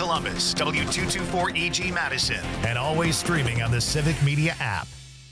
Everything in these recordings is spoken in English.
Columbus, W224EG Madison, and always streaming on the Civic Media app.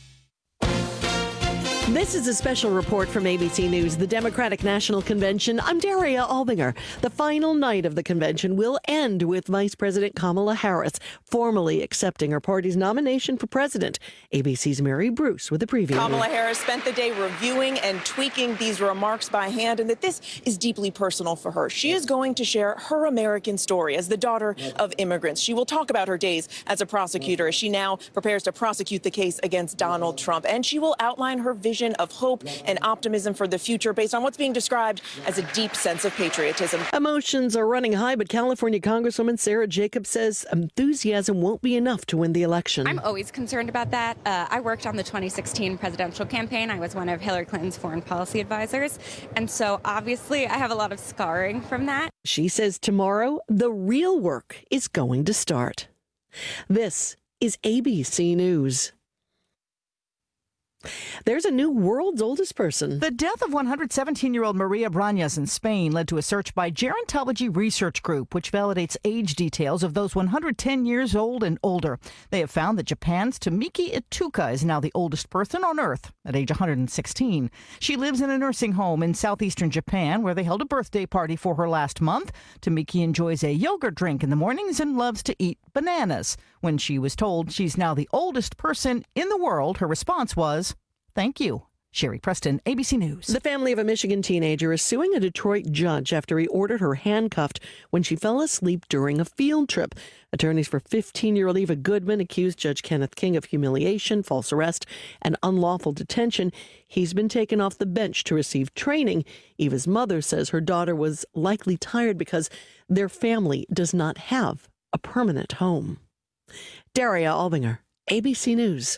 This is a special report from ABC News, the Democratic National Convention. I'm Daria Albinger. The final night of the convention will end with Vice President Kamala Harris formally accepting her party's nomination for president. ABC's Mary Bruce with a preview. Kamala Harris spent the day reviewing and tweaking these remarks by hand, and that this is deeply personal for her. She is going to share her American story as the daughter of immigrants. She will talk about her days as a prosecutor as she now prepares to prosecute the case against Donald Trump, and she will outline her vision of hope and optimism for the future based on what's being described as a deep sense of patriotism. Emotions are running high, but California Congresswoman Sarah Jacobs says enthusiasm won't be enough to win the election. I'm always concerned about that. I worked on the 2016 presidential campaign. I was one of Hillary Clinton's foreign policy advisors. And so obviously I have a lot of scarring from that. She says tomorrow, the real work is going to start. This is ABC News. There's a new world's oldest person. The death of 117-year-old Maria Brañas in Spain led to a search by Gerontology Research Group, which validates age details of those 110 years old and older. They have found that Japan's Tomiki Ituka is now the oldest person on Earth at age 116. She lives in a nursing home in southeastern Japan, where they held a birthday party for her last month. Tomiki enjoys a yogurt drink in the mornings and loves to eat bananas. When she was told she's now the oldest person in the world, her response was, "Thank you." Sherry Preston, ABC News. The family of a Michigan teenager is suing a Detroit judge after he ordered her handcuffed when she fell asleep during a field trip. Attorneys for 15-year-old Eva Goodman accused Judge Kenneth King of humiliation, false arrest, and unlawful detention. He's been taken off the bench to receive training. Eva's mother says her daughter was likely tired because their family does not have a permanent home. Daria Albinger, ABC News.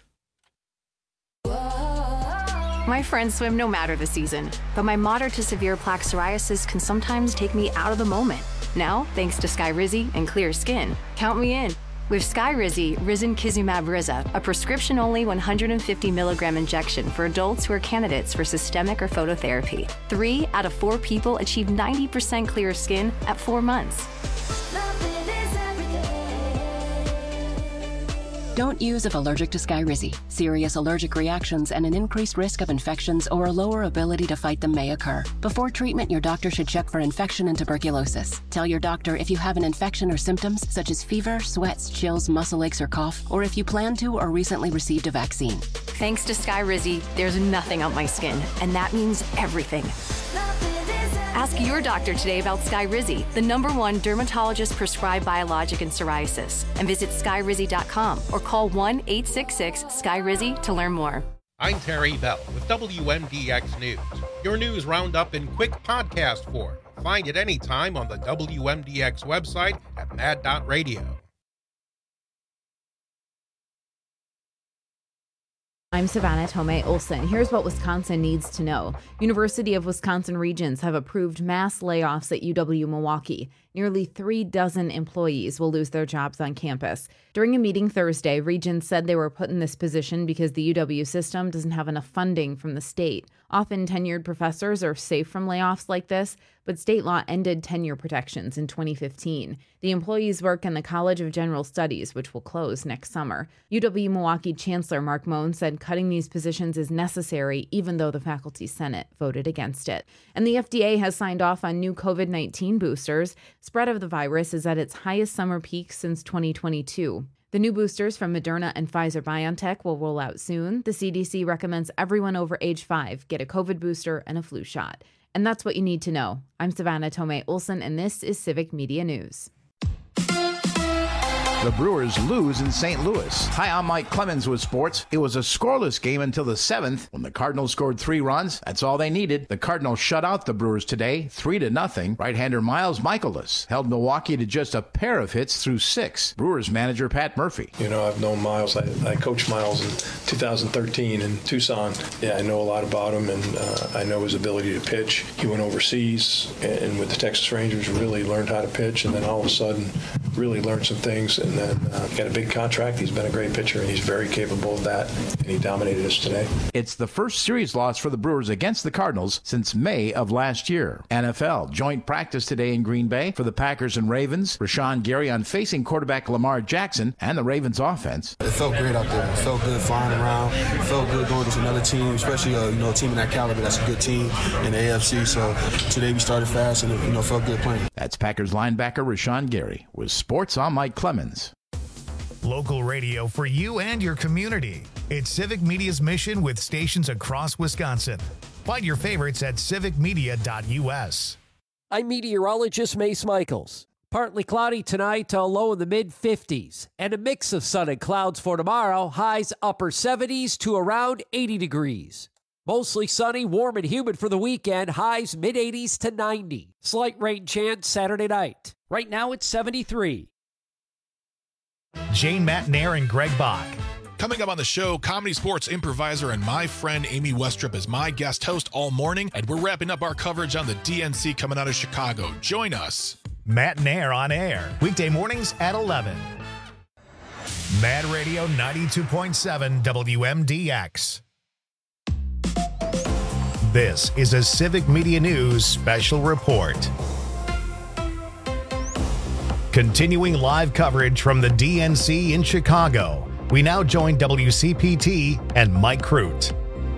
My friends swim no matter the season, but my moderate to severe plaque psoriasis can sometimes take me out of the moment. Now, thanks to Skyrizi and clear skin, count me in. With Skyrizi, Risankizumab Riza, a prescription-only 150 milligram injection for adults who are candidates for systemic or phototherapy. 3 out of 4 people achieve 90% clear skin at 4 months. Don't use if allergic to Skyrizi. Serious allergic reactions and an increased risk of infections or a lower ability to fight them may occur. Before treatment, your doctor should check for infection and tuberculosis. Tell your doctor if you have an infection or symptoms such as fever, sweats, chills, muscle aches, or cough, or if you plan to or recently received a vaccine. Thanks to Skyrizi, there's nothing on my skin, and that means everything. Ask your doctor today about Skyrizi, the #1 dermatologist-prescribed biologic in psoriasis, and visit skyrizi.com or call 1-866-SKYRIZI to learn more. I'm Terry Bell with WMDX News, your news roundup in quick podcast form. Find it anytime on the WMDX website at mad.radio. I'm Savannah Tomei Olson. Here's what Wisconsin needs to know. University of Wisconsin Regents have approved mass layoffs at UW-Milwaukee. Nearly 36 employees will lose their jobs on campus. During a meeting Thursday, Regents said they were put in this position because the UW system doesn't have enough funding from the state. Often tenured professors are safe from layoffs like this, but state law ended tenure protections in 2015. The employees work in the College of General Studies, which will close next summer. UW-Milwaukee Chancellor Mark Moen said cutting these positions is necessary, even though the Faculty Senate voted against it. And the FDA has signed off on new COVID-19 boosters. Spread of the virus is at its highest summer peak since 2022. The new boosters from Moderna and Pfizer-BioNTech will roll out soon. The CDC recommends everyone over age 5 get a COVID booster and a flu shot. And that's what you need to know. I'm Savannah Tomei Olson, and this is Civic Media News. The Brewers lose in St. Louis. Hi, I'm Mike Clemens with sports. It was a scoreless game until the 7th when the Cardinals scored 3 runs. That's all they needed. The Cardinals shut out the Brewers today, 3-0. Right-hander Miles Michaelis held Milwaukee to just a pair of hits through 6. Brewers manager Pat Murphy. You know, I've known Miles. I coached Miles in 2013 in Tucson. Yeah, I know a lot about him, and I know his ability to pitch. He went overseas and with the Texas Rangers really learned how to pitch, and then all of a sudden really learned some things, and then got a big contract. He's been a great pitcher, and he's very capable of that, and he dominated us today. It's the first series loss for the Brewers against the Cardinals since May of last year. NFL joint practice today in Green Bay for the Packers and Ravens. Rashawn Gary on facing quarterback Lamar Jackson and the Ravens offense. It felt great out there. It felt good flying around. It felt good going against another team, especially a team in that caliber. That's a good team in the AFC. So today we started fast and it felt good playing. That's Packers linebacker Rashawn Gary. With sports, I'm Mike Clemens. Local radio for you and your community. It's Civic Media's mission with stations across Wisconsin. Find your favorites at civicmedia.us. I'm meteorologist Mace Michaels. Partly cloudy tonight, a low in the mid-50s, and a mix of sun and clouds for tomorrow, highs upper 70s to around 80 degrees. Mostly sunny, warm, and humid for the weekend, highs mid-80s to 90. Slight rain chance Saturday night. Right now it's 73. Jane Matnair and Greg Bach. Coming up on the show, comedy sports improviser and my friend Amy Westrup is my guest host all morning, and we're wrapping up our coverage on the DNC coming out of Chicago. Join us. Matnair on air, weekday mornings at 11. Mad Radio 92.7 WMDX. This is a Civic Media News special report. Continuing live coverage from the DNC in Chicago, we now join WCPT and Mike Crute.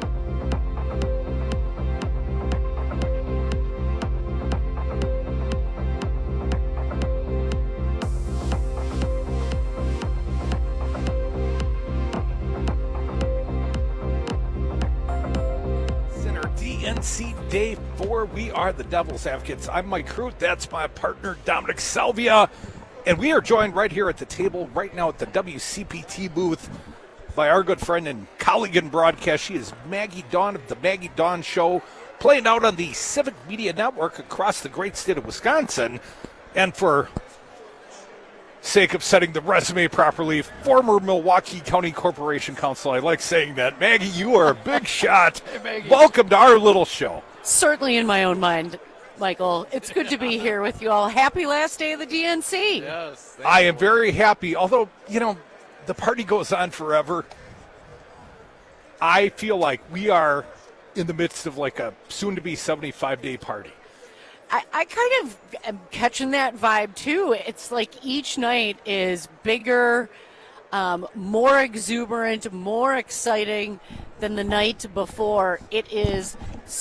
DNC Day 4, we are the Devil's Advocates. I'm Mike Crute, that's my partner Dominic Salvia, and we are joined right here at the table right now at the WCPT booth by our good friend and colleague in broadcast. She is Maggie Dawn of the Maggie Dawn Show, playing out on the Civic Media Network across the great state of Wisconsin. And for sake of setting the resume properly, former Milwaukee County Corporation Counsel. I like saying that. Maggie, you are a big shot. Hey, welcome to our little show. Certainly in my own mind, Michael. It's good to be here with you all. Happy last day of the DNC. Yes. I am very happy. Although, the party goes on forever. I feel like we are in the midst of like a soon-to-be 75-day party. I kind of am catching that vibe, too. It's like each night is bigger, more exuberant, more exciting than the night before. It is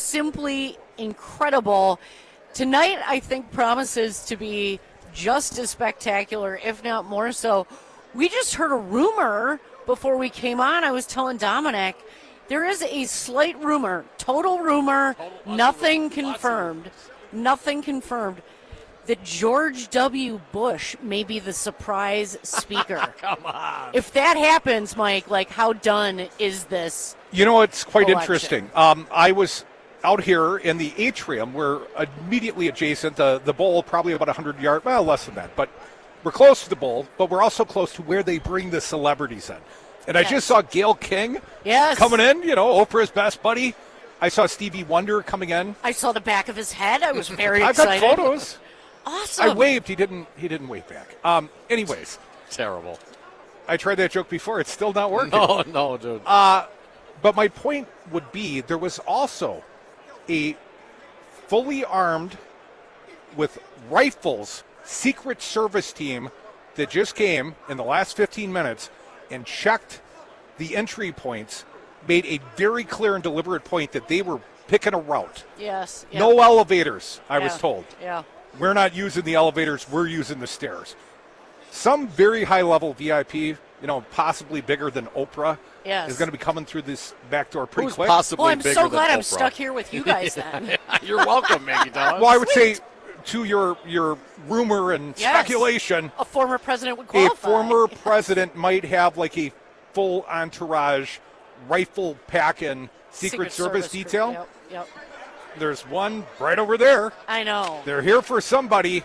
simply incredible. Tonight, I think, promises to be just as spectacular, if not more so. We just heard a rumor before we came on. I was telling Dominic, there is a slight rumor, total rumor, nothing confirmed. Nothing confirmed that George W. Bush may be the surprise speaker. Come on. If that happens, Mike, how done is this? It's quite election? Interesting. I was out here in the atrium. We're immediately adjacent. The bowl, probably about 100 yards, well, less than that. But we're close to the bowl, but we're also close to where they bring the celebrities in. And yes. I just saw Gayle King coming in, Oprah's best buddy. I saw Stevie Wonder coming in. I saw the back of his head. I was very excited. I've got photos. Awesome. I waved. He didn't wave back. Anyways. Terrible. I tried that joke before. It's still not working. No, dude. But my point would be there was also a fully armed with rifles Secret Service team that just came in the last 15 minutes and checked the entry points, made a very clear and deliberate point that they were picking a route. Yes. Yep. No elevators, I was told. Yeah. We're not using the elevators, we're using the stairs. Some very high-level VIP, possibly bigger than Oprah, is going to be coming through this back door pretty quick. Possibly I'm bigger so glad than I'm Oprah. stuck here with you guys then. You're welcome, Maggie Dawn. Well, I would say, to your rumor and speculation, a former president would qualify. A former president might have like a full entourage, rifle packing Secret Service detail. Yep. There's one right over there. I know. They're here for somebody.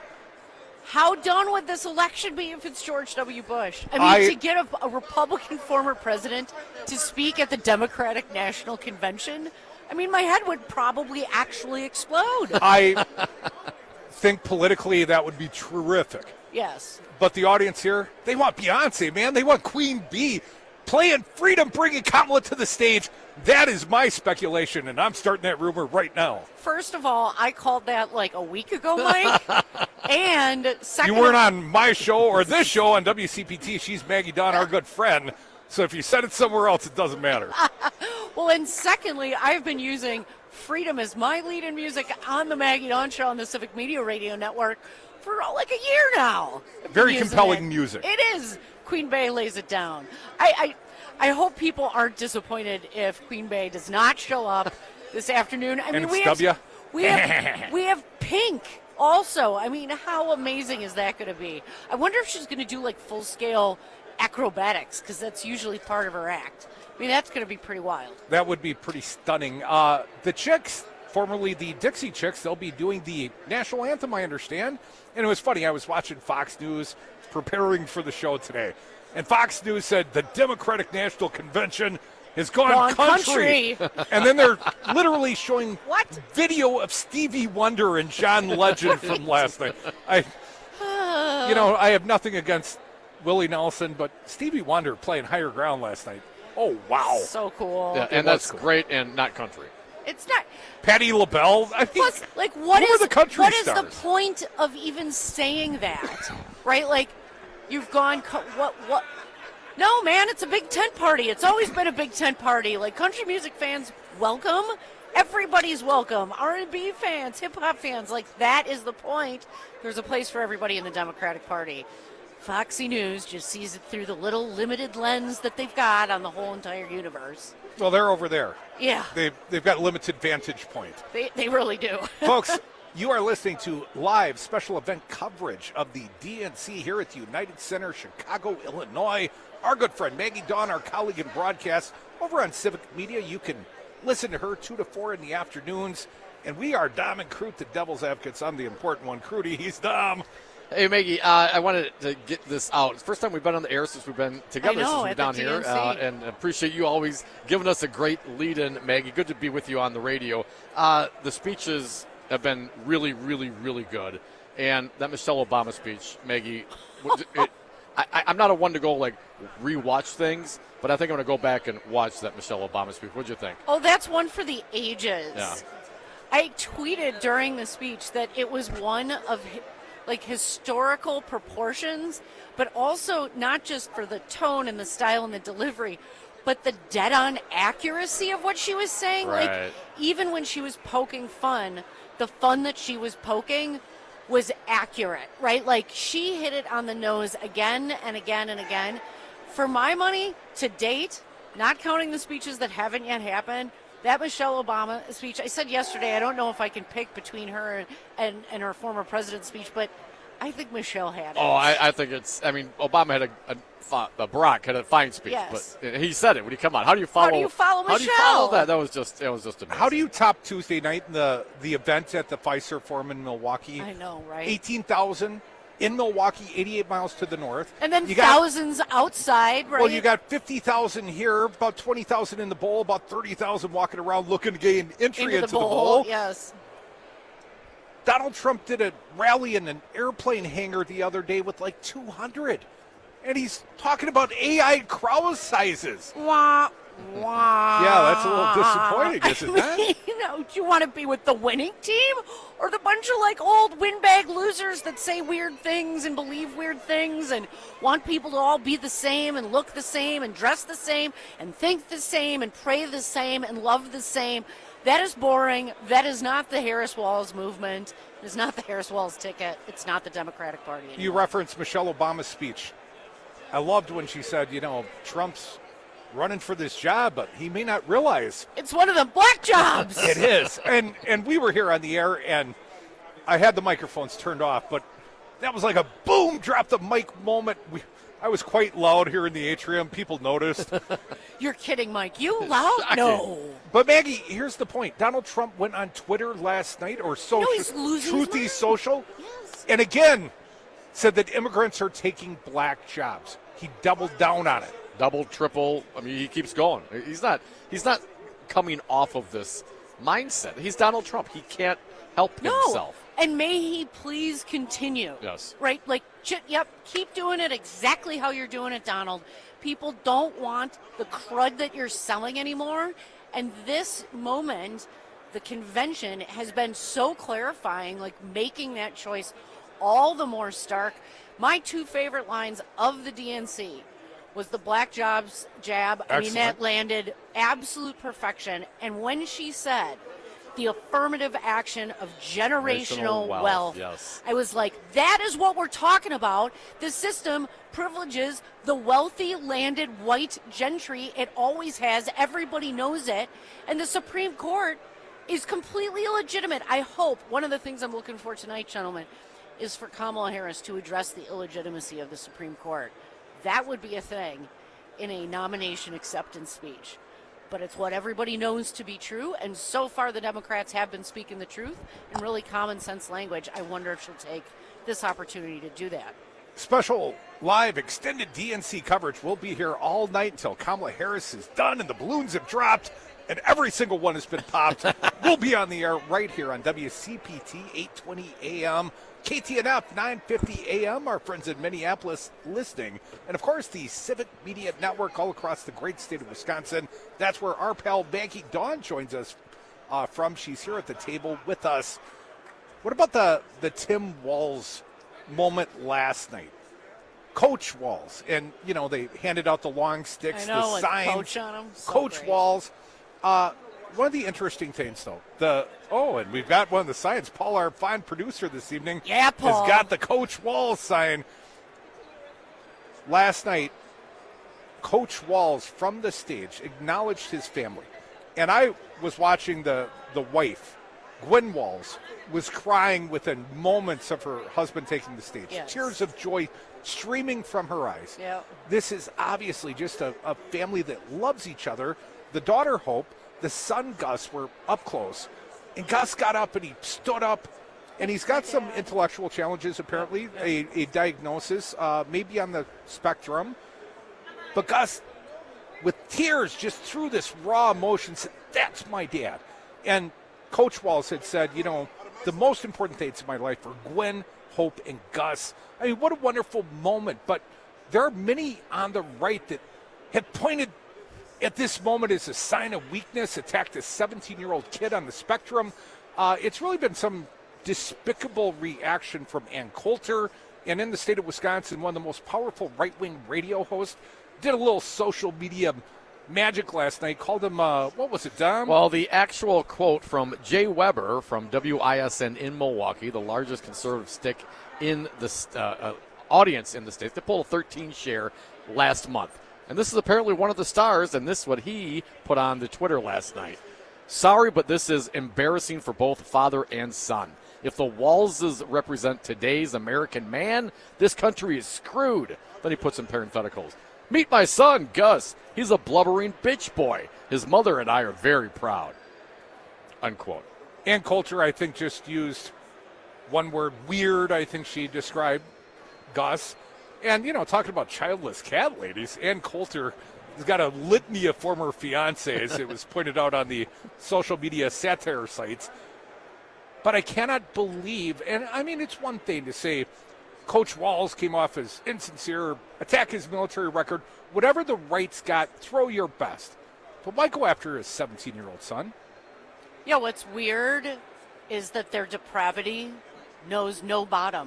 How done would this election be if it's George W. Bush? I mean, to get a Republican former president to speak at the Democratic National Convention, I mean, my head would probably actually explode. I think politically that would be terrific. Yes. But the audience here, they want Beyonce, man. They want Queen Bee playing Freedom, bringing Kamala to the stage. That is my speculation, and I'm starting that rumor right now. First of all, I called that like a week ago, Mike. And second, you weren't on my show or this show on WCPT. She's Maggie Dawn, our good friend. So if you said it somewhere else, it doesn't matter. Well, and secondly, I've been using Freedom as my lead-in music on the Maggie Dawn Show on the Civic Media Radio Network for like a year now. Very compelling music. It is. Queen Bey lays it down. I hope people aren't disappointed if Queen Bey does not show up this afternoon. I mean, we have Pink also. I mean, how amazing is that going to be? I wonder if she's going to do like full-scale acrobatics, because that's usually part of her act. I mean, that's going to be pretty wild. That would be pretty stunning. The Chicks, formerly the Dixie Chicks, they'll be doing the national anthem, I understand. And it was funny, I was watching Fox News, preparing for the show today, and Fox News said the Democratic National Convention has gone country. And then they're literally showing video of Stevie Wonder and John Legend from last night. I have nothing against Willie Nelson, but Stevie Wonder playing Higher Ground last night. Oh, wow. So cool. Yeah, and that's great and not country. It's not. Patti LaBelle. I mean, plus, like, what is the country what stars? is the point of even saying that? Right? Like, you've gone, what? No, man, it's a big tent party. It's always been a big tent party. Like, country music fans, welcome. Everybody's welcome. R&B fans, hip-hop fans, like, that is the point. There's a place for everybody in the Democratic Party. Foxy News just sees it through the little limited lens that they've got on the whole entire universe. Well, they're over there. Yeah. They've got limited vantage point. They really do. Folks, you are listening to live special event coverage of the DNC here at the United Center, Chicago, Illinois. Our good friend Maggie Dawn, our colleague in broadcast, over on Civic Media. You can listen to her 2 to 4 in the afternoons. And we are Dom and Crute, the Devil's Advocates. I'm the important one, Crudy. He's Dom. Hey, Maggie, I wanted to get this out. It's the first time we've been on the air since we've been together since we've been down here. And appreciate you always giving us a great lead-in, Maggie. Good to be with you on the radio. The speeches have been really, really, really good. And that Michelle Obama speech, Maggie, I'm not a one to go, like, rewatch things, but I think I'm going to go back and watch that Michelle Obama speech. What'd you think? Oh, that's one for the ages. Yeah. I tweeted during the speech that it was one of like historical proportions, but also not just for the tone and the style and the delivery, but the dead-on accuracy of what she was saying. Right. Like, even when she was poking fun, the fun that she was poking was accurate, right? Like, she hit it on the nose again and again and again. For my money, to date, not counting the speeches that haven't yet happened, that Michelle Obama speech, I said yesterday, I don't know if I can pick between her and her former president's speech, but I think Michelle had it. Oh, I think Obama had Barack had a fine speech, yes. But he said it when he come on. How do you follow Michelle? How do you follow that? That was just amazing. How do you top Tuesday night in the event at the Fiserv Forum in Milwaukee? I know, right? 18,000 in Milwaukee, 88 miles to the north. And then thousands outside, right? Well, you got 50,000 here, about 20,000 in the bowl, about 30,000 walking around looking to gain entry into the bowl. Yes. Donald Trump did a rally in an airplane hangar the other day with like 200. And he's talking about AI crowd sizes. Wah, wah. Yeah, that's a little disappointing, isn't that? Do you want to be with the winning team or the bunch of like old windbag losers that say weird things and believe weird things and want people to all be the same and look the same and dress the same and think the same and pray the same and love the same? That is boring. That is not the Harris Walls movement. It is not the Harris Walls ticket. It's not the Democratic Party anymore. You referenced Michelle Obama's speech. I loved when she said, Trump's running for this job, but he may not realize it's one of the black jobs. It is. And we were here on the air, and I had the microphones turned off, but that was like a boom, drop the mic moment. I was quite loud here in the atrium. People noticed. You're kidding, Mike. You loud? No. But, Maggie, here's the point. Donald Trump went on Twitter last night, or social, he's losing Truthy his Social, yes. And again said that immigrants are taking black jobs. He doubled down on it. Double, triple. I mean, he keeps going. He's not coming off of this mindset. He's Donald Trump. He can't help himself. And may he please continue. Yes. Right? Like, keep doing it exactly how you're doing it, Donald. People don't want the crud that you're selling anymore. And this moment, the convention has been so clarifying, like making that choice all the more stark. My 2 favorite lines of the DNC was the black jobs jab. Excellent. I mean, that landed absolute perfection. And when she said the affirmative action of generational wealth. Yes. I was like, that is what we're talking about. The system privileges the wealthy landed white gentry. It always has. Everybody knows it. And the Supreme Court is completely illegitimate. I hope one of the things I'm looking for tonight, gentlemen, is for Kamala Harris to address the illegitimacy of the Supreme Court. That would be a thing in a nomination acceptance speech. But it's what everybody knows to be true, and so far the Democrats have been speaking the truth in really common sense language. I wonder if she'll take this opportunity to do that. Special live extended DNC coverage. We'll be here all night until Kamala Harris is done and the balloons have dropped and every single one has been popped. We'll be on the air right here on WCPT 820 AM. KTNF 950 AM, our friends in Minneapolis listening. And, of course, the Civic Media Network all across the great state of Wisconsin. That's where our pal Maggie Dawn joins us from. She's here at the table with us. What about the Tim Walz moment last night? Coach Walz. And, you know, they handed out the long sticks, the signs. Coach on them. So Coach great. Walz. One of the interesting things, though, and we've got one of the signs. Paul, our fine producer this evening, Paul has got the Coach Walz sign. Last night, Coach Walz from the stage acknowledged his family. And I was watching the wife, Gwen Walz, was crying within moments of her husband taking the stage. Yes. Tears of joy streaming from her eyes. Yeah. This is obviously just a family that loves each other. The daughter, Hope, the son, Gus, were up close. And Gus got up and he stood up. And he's got some intellectual challenges, apparently, a diagnosis, maybe on the spectrum. But Gus, with tears just through this raw emotion, said, that's my dad. And Coach Walz had said, you know, the most important dates in my life are Gwen, Hope, and Gus. I mean, what a wonderful moment. But there are many on the right that have pointed at this moment as a sign of weakness, attacked a 17-year-old kid on the spectrum. It's really been some despicable reaction from Ann Coulter, and in the state of Wisconsin, one of the most powerful right-wing radio hosts, did a little social media magic last night, called him, what was it, Dom? Well, the actual quote from Jay Weber from WISN in Milwaukee, the largest conservative stick in the audience in the state. They pulled a 13 share last month. And this is apparently one of the stars, and this is what he put on the Twitter last night. Sorry, but this is embarrassing for both father and son. If the Walzes represent today's American man, this country is screwed. Then he puts in parentheticals. Meet my son, Gus. He's a blubbering bitch boy. His mother and I are very proud. Unquote. Ann Coulter, I think, just used one word, weird, I think she described Gus. And, you know, talking about childless cat ladies, Ann Coulter has got a litany of former fiancés. It was pointed out on the social media satire sites. But I cannot believe, and I mean, it's one thing to say Coach Walz came off as insincere, attack his military record, whatever the right's got, throw your best. But why go after his 17-year-old son? Yeah, what's weird is that their depravity knows no bottom.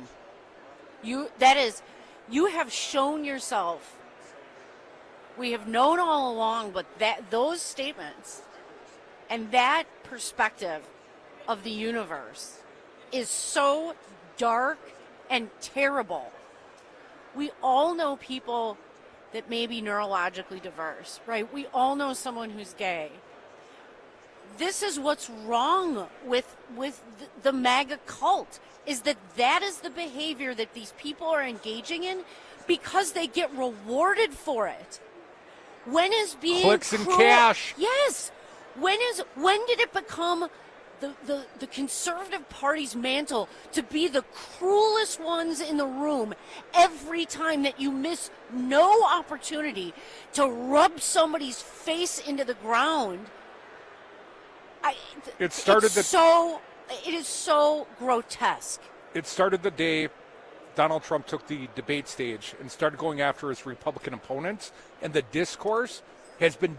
You have shown yourself. We have known all along, but those statements and that perspective of the universe is so dark and terrible. We all know people that may be neurologically diverse, right? We all know someone who's gay. This is what's wrong with the MAGA cult, is that is the behavior that these people are engaging in because they get rewarded for it. When is being clicks and cruel? Cash? Yes. When did it become the Conservative Party's mantle to be the cruelest ones in the room every time that you miss no opportunity to rub somebody's face into the ground? It started it's so It is so grotesque. It started the day Donald Trump took the debate stage and started going after his Republican opponents, and the discourse has been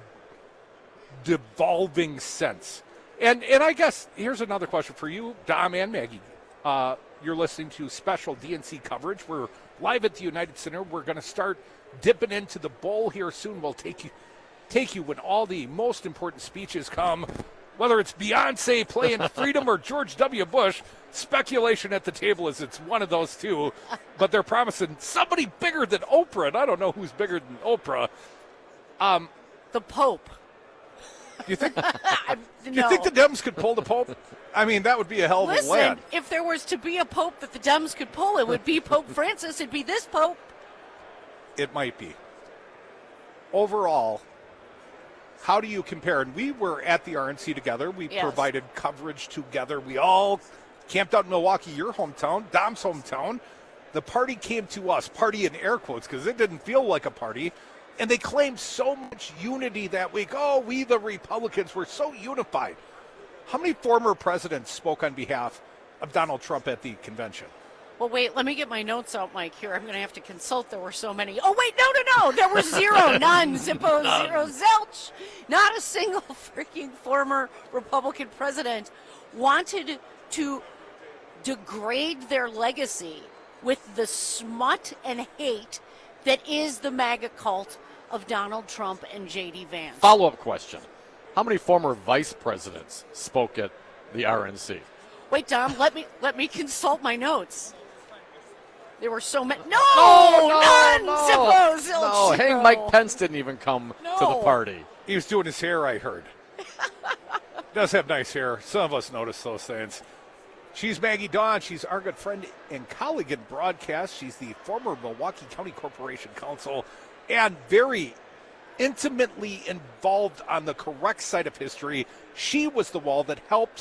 devolving since. And I guess here's another question for you, Dom and Maggie. You're listening to special DNC coverage. We're live at the United Center. We're going to start dipping into the bowl here soon. We'll take you when all the most important speeches come, whether it's Beyonce playing Freedom or George W. Bush. Speculation at the table is it's one of those two, but they're promising somebody bigger than Oprah, and I don't know who's bigger than Oprah. The Pope. Do you think the Dems could pull the Pope? I mean, that would be a hell of a lad. If there was to be a Pope that the Dems could pull, it would be Pope Francis. It'd be this Pope. It might be. Overall, how do you compare? And we were at the RNC together. We provided coverage together. We all camped out in Milwaukee, your hometown, Dom's hometown. The party came to us, party in air quotes, because it didn't feel like a party. And they claimed so much unity that week. Oh, we the Republicans were so unified. How many former presidents spoke on behalf of Donald Trump at the convention? Well, wait, let me get my notes out, Mike, here. I'm going to have to consult. There were so many. Oh, wait, no. There were zero, none, zippo, zero, zilch. Not a single freaking former Republican president wanted to degrade their legacy with the smut and hate that is the MAGA cult of Donald Trump and J.D. Vance. Follow-up question. How many former vice presidents spoke at the RNC? Wait, Dom, let me consult my notes. There were so many. None! Zippo, zilch, no, hey, Mike Pence didn't even come to the party. He was doing his hair, I heard. Does have nice hair. Some of us notice those things. She's Maggie Dawn. She's our good friend and colleague in broadcast. She's the former Milwaukee County Corporation Counsel and very intimately involved on the correct side of history. She was the wall that helped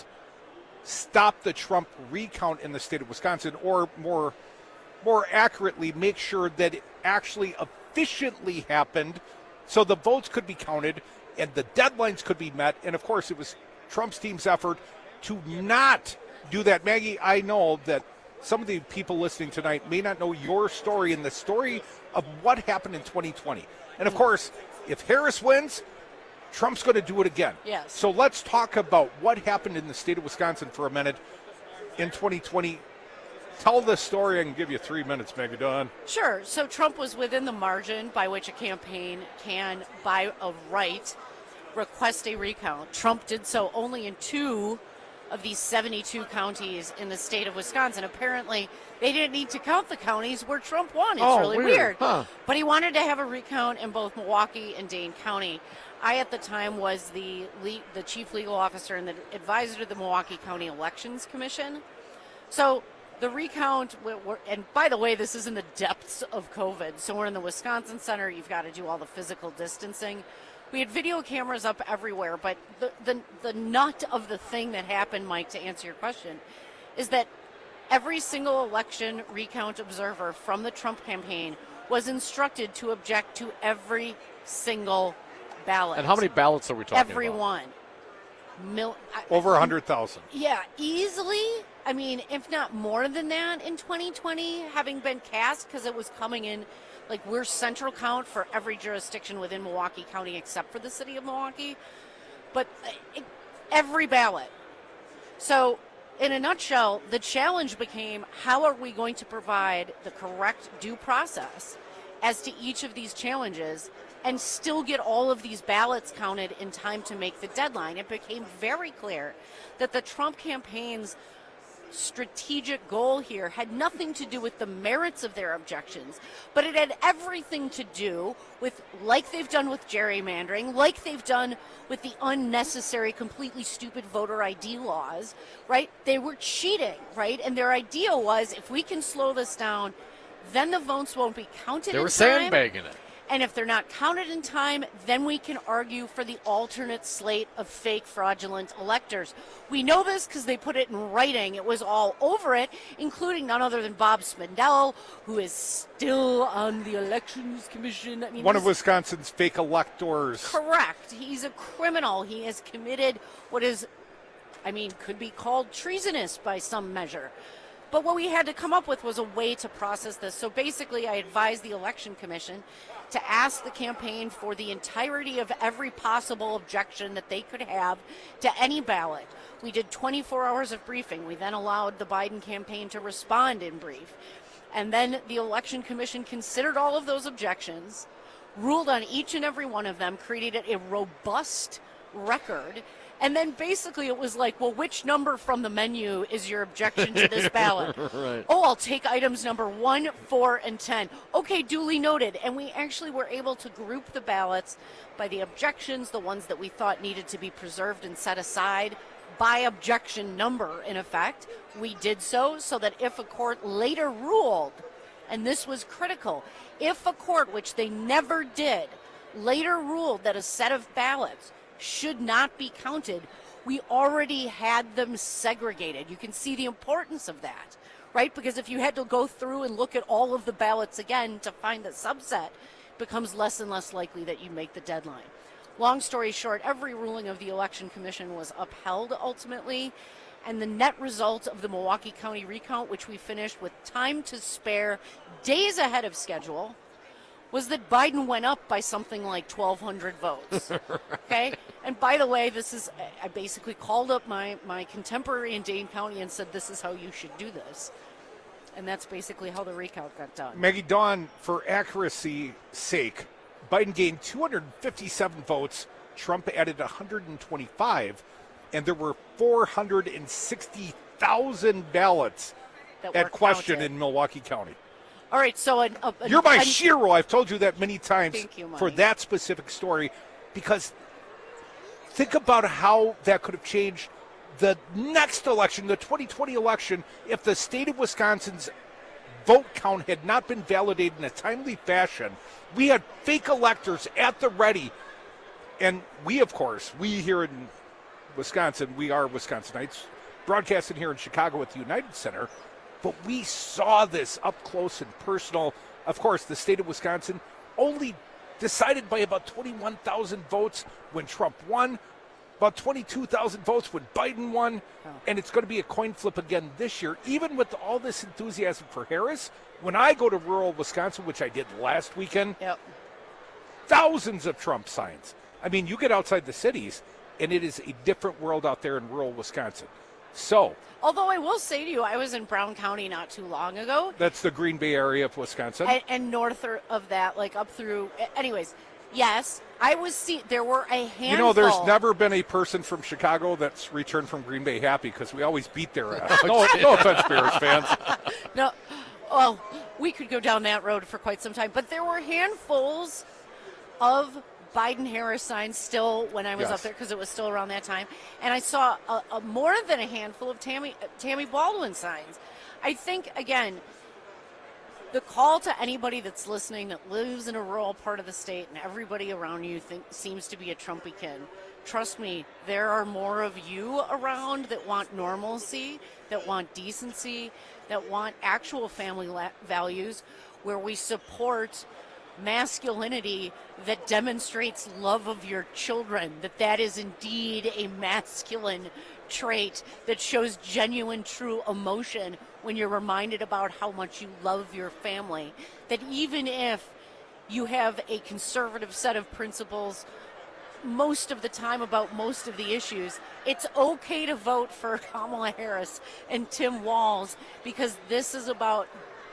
stop the Trump recount in the state of Wisconsin, or more accurately, make sure that it actually efficiently happened so the votes could be counted and the deadlines could be met. And, of course, it was Trump's team's effort to not do that. Maggie, I know that some of the people listening tonight may not know your story and the story of what happened in 2020. And, of course, if Harris wins, Trump's going to do it again. Yes. So let's talk about what happened in the state of Wisconsin for a minute in 2020. Tell the story. I can give you 3 minutes, Maggie Dawn. Sure. So Trump was within the margin by which a campaign can, by a right, request a recount. Trump did so only in 2 of these 72 counties in the state of Wisconsin. Apparently, they didn't need to count the counties where Trump won. It's really weird. Huh. But he wanted to have a recount in both Milwaukee and Dane County. I, at the time, was the chief legal officer and the advisor to the Milwaukee County Elections Commission. So the recount, and by the way, this is in the depths of COVID. So we're in the Wisconsin Center. You've got to do all the physical distancing. We had video cameras up everywhere, but the nut of the thing that happened, Mike, to answer your question, is that every single election recount observer from the Trump campaign was instructed to object to every single ballot. And how many ballots are we talking Every about? one. Over 100,000. Yeah, easily. I mean, if not more than that in 2020, having been cast, because it was coming in, like, we're central count for every jurisdiction within Milwaukee County except for the city of Milwaukee. But every ballot. So, in a nutshell, the challenge became, how are we going to provide the correct due process as to each of these challenges and still get all of these ballots counted in time to make the deadline? It became very clear that the Trump campaign's strategic goal here had nothing to do with the merits of their objections, but it had everything to do with, like they've done with gerrymandering, like they've done with the unnecessary, completely stupid voter ID laws, right? They were cheating, right? And their idea was, if we can slow this down, then the votes won't be counted in time. They were sandbagging it. And if they're not counted in time, then we can argue for the alternate slate of fake fraudulent electors. We know this because they put it in writing. It was all over it, including none other than Bob Spindell, who is still on the Elections Commission. I mean, one of Wisconsin's fake electors. Correct. He's a criminal. He has committed what is could be called treasonous by some measure. But what we had to come up with was a way to process this. So basically, I advised the Election Commission to ask the campaign for the entirety of every possible objection that they could have to any ballot. We did 24 hours of briefing. We then allowed the Biden campaign to respond in brief. And then the Election Commission considered all of those objections, ruled on each and every one of them, created a robust record. And then basically it was like, well, which number from the menu is your objection to this ballot? Right. Oh, I'll take items number 1, 4, and 10. Okay, duly noted. And we actually were able to group the ballots by the objections, the ones that we thought needed to be preserved and set aside by objection number, in effect. We did so that if a court later ruled, and this was critical, if a court, which they never did, later ruled that a set of ballots should not be counted, we already had them segregated. You can see the importance of that, right? Because if you had to go through and look at all of the ballots again to find the subset, it becomes less and less likely that you make the deadline. Long story short, every ruling of the Election Commission was upheld ultimately, and the net result of the Milwaukee County recount, which we finished with time to spare, days ahead of schedule, was that Biden went up by something like 1,200 votes. Okay? And by the way, I basically called up my contemporary in Dane County and said, this is how you should do this. And that's basically how the recount got done. Maggie Dawn, for accuracy's sake, Biden gained 257 votes, Trump added 125, and there were 460,000 ballots at question in Milwaukee County. All right, so you're my shero. I've told you that many times. Thank you, Mike. For that specific story, because think about how that could have changed the next election, the 2020 election, if the state of Wisconsin's vote count had not been validated in a timely fashion. We had fake electors at the ready, and we here in Wisconsin, we are Wisconsinites, broadcasting here in Chicago at the United Center. But we saw this up close and personal. Of course, the state of Wisconsin only decided by about 21,000 votes when Trump won, about 22,000 votes when Biden won, and it's going to be a coin flip again this year. Even with all this enthusiasm for Harris, when I go to rural Wisconsin, which I did last weekend, thousands of Trump signs. I mean, you get outside the cities, and it is a different world out there in rural Wisconsin. So, although I will say to you, I was in Brown County not too long ago. That's the Green Bay area of Wisconsin. And north of that, like up through, anyways, yes, I was there were a handful. You know, there's never been a person from Chicago that's returned from Green Bay happy because we always beat their ass. No offense, Bears fans. No, well, we could go down that road for quite some time. But there were handfuls of Biden-Harris signs still when I was up there because it was still around that time. And I saw a more than a handful of Tammy Baldwin signs. I think, again, the call to anybody that's listening that lives in a rural part of the state and everybody around you seems to be a Trumpican. Trust me, there are more of you around that want normalcy, that want decency, that want actual family values, where we support masculinity that demonstrates love of your children, that is indeed a masculine trait that shows genuine, true emotion when you're reminded about how much you love your family, that even if you have a conservative set of principles most of the time about most of the issues, it's okay to vote for Kamala Harris and Tim Walz, because this is about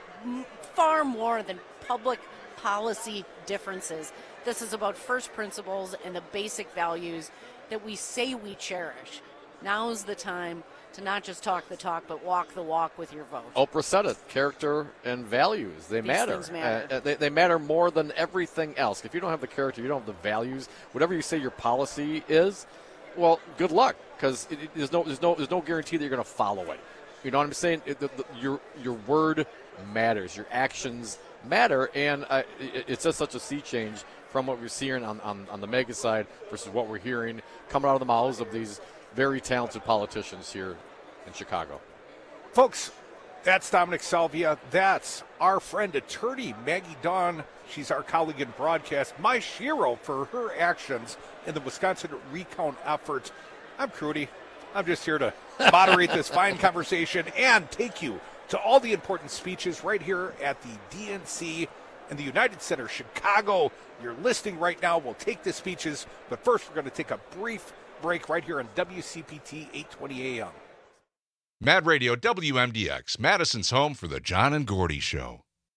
far more than public policy differences. This is about first principles and the basic values that we say we cherish. Now's the time to not just talk the talk, but walk the walk with your vote. Oprah said it. Character and values, they matter. Things matter. They matter more than everything else. If you don't have the character, you don't have the values, whatever you say your policy is, well, good luck, because there's no guarantee that you're going to follow it. You know what I'm saying? Your word matters. Your actions matter, and it's just such a sea change from what we're seeing on the mega side versus what we're hearing coming out of the mouths of these very talented politicians here in Chicago. Folks, that's Dominic Salvia. That's our friend attorney Maggie Dawn. She's our colleague in broadcast, my shero for her actions in the Wisconsin recount effort. I'm Crudy. I'm just here to moderate this fine conversation and take you to all the important speeches right here at the DNC in the United Center, Chicago. You're listening right now. We'll take the speeches, but first we're going to take a brief break right here on WCPT 820 AM. Mad Radio WMDX, Madison's home for the John and Gordy Show.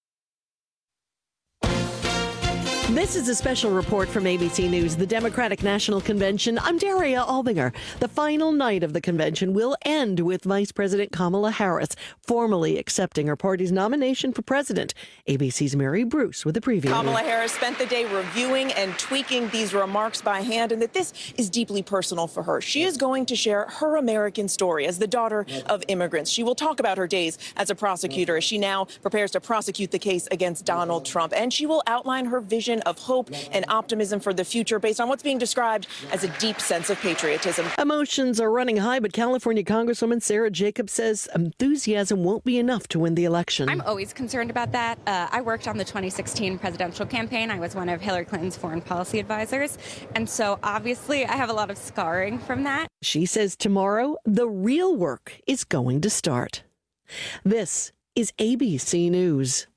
This is a special report from ABC News, the Democratic National Convention. I'm Daria Albinger. The final night of the convention will end with Vice President Kamala Harris formally accepting her party's nomination for president. ABC's Mary Bruce with a preview. Kamala Harris spent the day reviewing and tweaking these remarks by hand, and that this is deeply personal for her. She is going to share her American story as the daughter of immigrants. She will talk about her days as a prosecutor as she now prepares to prosecute the case against Donald Trump, and she will outline her vision of hope and optimism for the future based on what's being described as a deep sense of patriotism. Emotions are running high, but California Congresswoman Sarah Jacobs says enthusiasm won't be enough to win the election. I'm always concerned about that. I worked on the 2016 presidential campaign. I was one of Hillary Clinton's foreign policy advisors. And so obviously I have a lot of scarring from that. She says tomorrow, the real work is going to start. This is ABC News.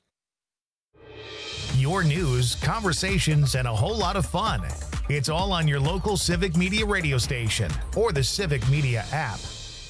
Your news, conversations, and a whole lot of fun. It's all on your local Civic Media radio station or the Civic Media app.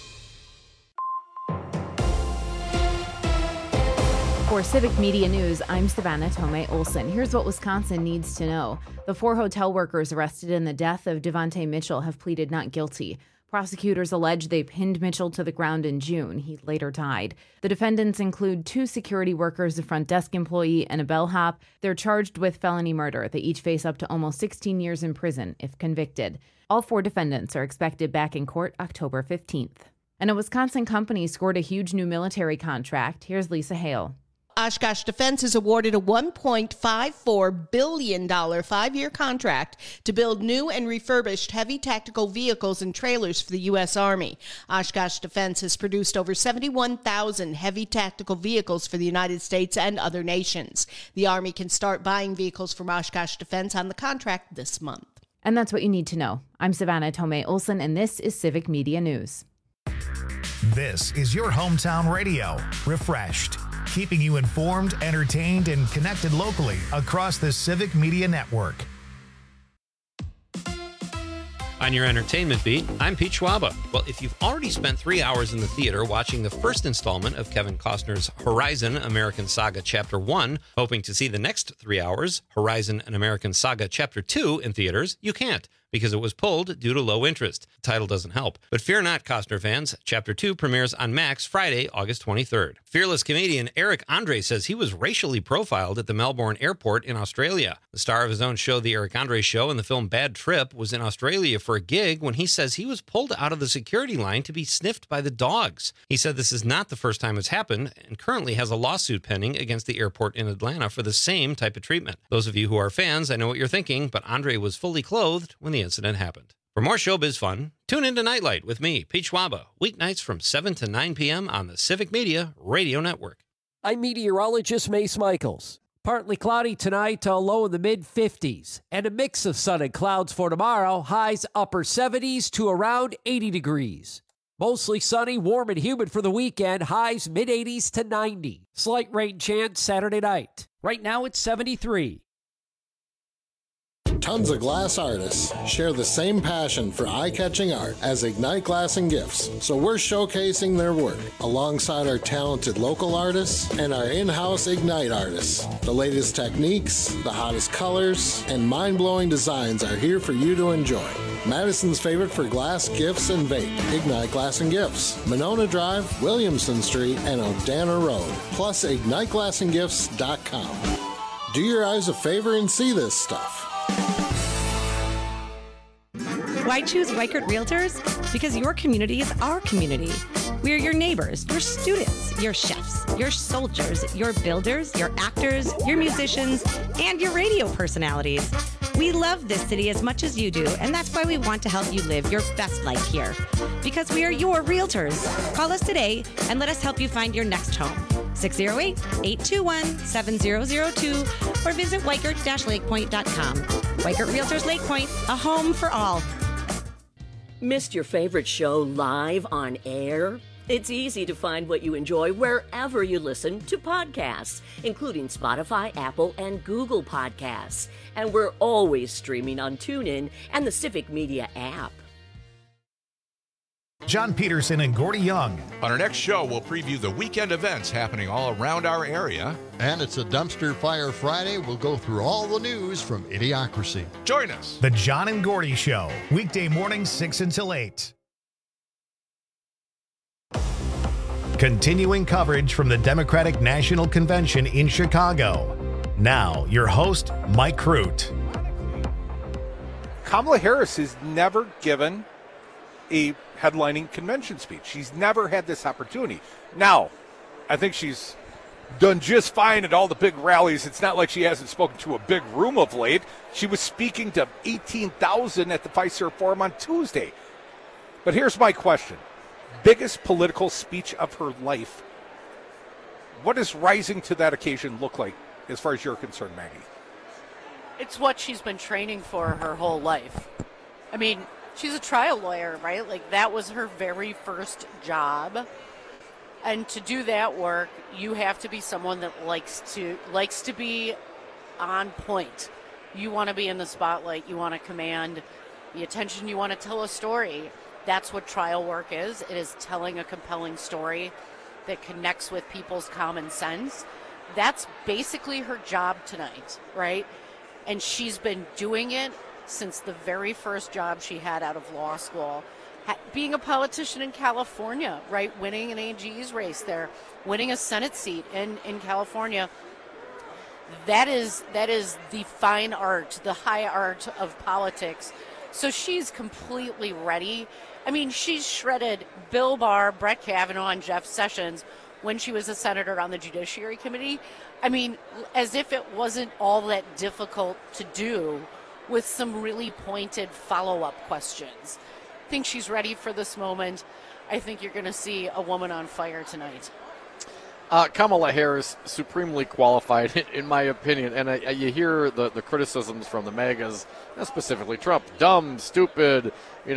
For Civic Media News, I'm Savannah Tomei Olson. Here's what Wisconsin needs to know. The 4 hotel workers arrested in the death of Devontae Mitchell have pleaded not guilty. Prosecutors allege they pinned Mitchell to the ground in June. He later died. The defendants include 2 security workers, a front desk employee, and a bellhop. They're charged with felony murder. They each face up to almost 16 years in prison if convicted. All 4 defendants are expected back in court October 15th. And a Wisconsin company scored a huge new military contract. Here's Lisa Hale. Oshkosh Defense is awarded a $1.54 billion 5-year contract to build new and refurbished heavy tactical vehicles and trailers for the U.S. Army. Oshkosh Defense has produced over 71,000 heavy tactical vehicles for the United States and other nations. The Army can start buying vehicles from Oshkosh Defense on the contract this month. And that's what you need to know. I'm Savannah Tomei Olson, and this is Civic Media News. This is your hometown radio, refreshed, keeping you informed, entertained, and connected locally across the Civic Media Network. On your entertainment beat, I'm Pete Schwaba. Well, if you've already spent 3 hours in the theater watching the first installment of Kevin Costner's Horizon American Saga Chapter 1, hoping to see the next 3 hours, Horizon An American Saga Chapter 2, in theaters, you can't, because it was pulled due to low interest. The title doesn't help. But fear not, Costner fans. Chapter 2 premieres on Max Friday, August 23rd. Fearless comedian Eric Andre says he was racially profiled at the Melbourne airport in Australia. The star of his own show, The Eric Andre Show, and the film Bad Trip, was in Australia for a gig when he says he was pulled out of the security line to be sniffed by the dogs. He said this is not the first time it's happened and currently has a lawsuit pending against the airport in Atlanta for the same type of treatment. Those of you who are fans, I know what you're thinking, but Andre was fully clothed when the incident happened. For more showbiz fun, tune into Nightlight with me, Pete Schwaba, weeknights from 7 to 9 p.m. on the Civic Media Radio Network. I'm meteorologist Mace Michaels. Partly cloudy tonight, a low in the mid-50s, and a mix of sun and clouds for tomorrow, highs upper 70s to around 80 degrees. Mostly sunny, warm, and humid for the weekend, highs mid-80s to 90. Slight rain chance Saturday night. Right now it's 73. Tons of glass artists share the same passion for eye-catching art as Ignite Glass and Gifts, so we're showcasing their work alongside our talented local artists and our in-house Ignite artists. The latest techniques, the hottest colors, and mind-blowing designs are here for you to enjoy. Madison's favorite for glass, gifts, and vape, Ignite Glass and Gifts, Monona Drive, Williamson Street, and Odana Road, plus IgniteGlassandGifts.com. Do your eyes a favor and see this stuff. Why choose Weichert Realtors? Because your community is our community. We are your neighbors, your students, your chefs, your soldiers, your builders, your actors, your musicians, and your radio personalities. We love this city as much as you do, and that's why we want to help you live your best life here. Because we are your realtors. Call us today and let us help you find your next home. 608-821-7002 or visit Weichert-lakepoint.com. Weichert Realtors Lake Point, a home for all. Missed your favorite show live on air? It's easy to find what you enjoy wherever you listen to podcasts, including Spotify, Apple, and Google Podcasts. And we're always streaming on TuneIn and the Civic Media app. John Peterson and Gordy Young. On our next show, we'll preview the weekend events happening all around our area. And it's a Dumpster Fire Friday. We'll go through all the news from Idiocracy. Join us. The John and Gordy Show, weekday mornings 6 until 8. Continuing coverage from the Democratic National Convention in Chicago. Now, your host, Mike Crute. Kamala Harris has never given a headlining convention speech. She's never had this opportunity. Now, I think she's done just fine at all the big rallies. It's not like she hasn't spoken to a big room of late. She was speaking to 18,000 at the Fiserv Forum on Tuesday. But here's my question. Biggest political speech of her life. What does rising to that occasion look like as far as you're concerned, Maggie? It's what she's been training for her whole life. I mean, she's a trial lawyer, right? Like, that was her very first job. And to do that work, you have to be someone that likes to be on point. You want to be in the spotlight. You want to command the attention. You want to tell a story. That's what trial work is. It is telling a compelling story that connects with people's common sense. That's basically her job tonight, right? And she's been doing it since the very first job she had out of law school. Being a politician in California, right? Winning an AG's race there, winning a Senate seat in California. That is the fine art, the high art of politics. So she's completely ready. I mean, she's shredded Bill Barr, Brett Kavanaugh, and Jeff Sessions when she was a senator on the Judiciary Committee. I mean, as if it wasn't all that difficult to do with some really pointed follow-up questions. I think she's ready for this moment. I think you're going to see a woman on fire tonight. Kamala Harris, supremely qualified, in my opinion. And you hear the criticisms from the MAGAs, specifically Trump, dumb, stupid,